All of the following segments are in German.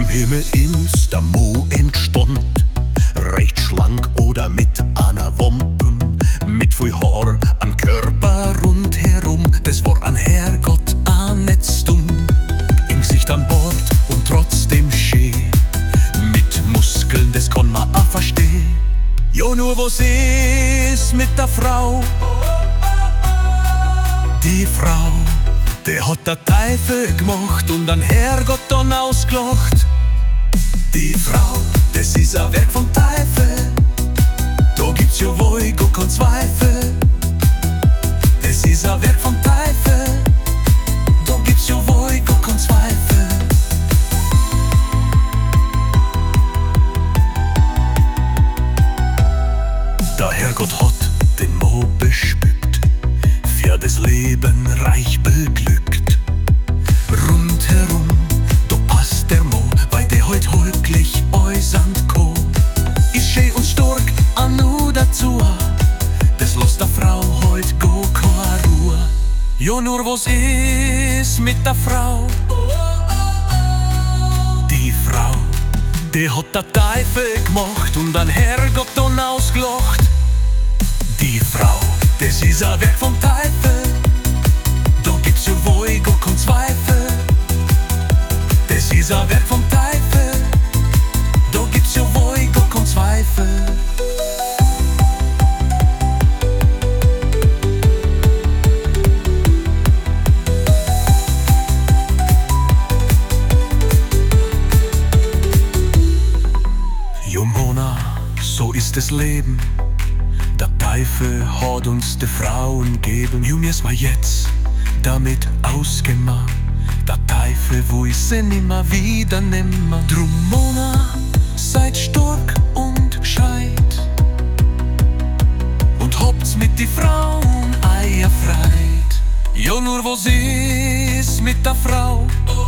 Himmel ins der Mo entspannt, recht schlank oder mit einer Wampen, mit viel Haar am Körper rundherum, das war an Herrgott auch nicht dumm. Im Gesicht an Bord und trotzdem schön, mit Muskeln, das kann man auch verstehen. Ja, nur was ist mit der Frau? Die Frau, die hat der Teufel gemacht und an Herrgott dann ausgelacht. Die Frau, das ist ein Werk vom Teufel, da gibt's ja wohl gar keinen Zweifel. Das ist ein Werk vom Teufel, da gibt's ja wohl gar keinen Zweifel. Der Herrgott hat den Mo bespückt, für das Leben reich beglückt. Rundherum, da passt der Mo, weil der heut holglich äußernd ko. Ist schön und stark an nur dazu, das lässt der Frau heut go keine Ruhe. Ja, nur was ist mit der Frau? Die Frau, die hat der Teufel gemacht und an Herrgott dann ausgelacht. Die Frau, das ist ein Werk vom Teufel, da gibt's ja wohl gar keinen Zweifel. Das ist ein Werk vom Teufel, da gibt's ja wohl gar keinen Zweifel. Jo Mona, so ist das Leben. Der Teufel hat uns die Frauen geben. Jo, mir's mal jetzt damit ausgemacht. Der Teufel will sie nimmer wieder nimmer. Drum Mona, seid stark und gescheit und habt's mit die Frauen Eier freit. Ja, nur was ist mit der Frau?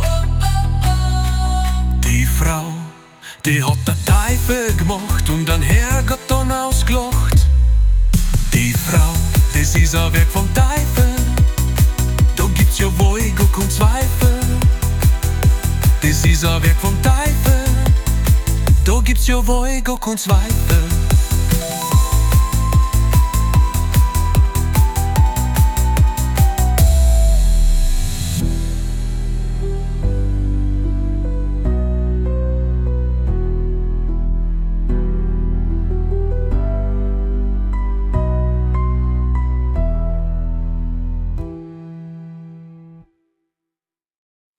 Die Frau, die hat der Teufel gemacht und an Herrgott dann ausgelacht. Die Frau, das ist ein Werk vom Teufel, da gibt's ja wohl gar keinen Zweifel. Das ist ein Werk vom Teufel, da gibt's ja wohl gar keinen Zweifel.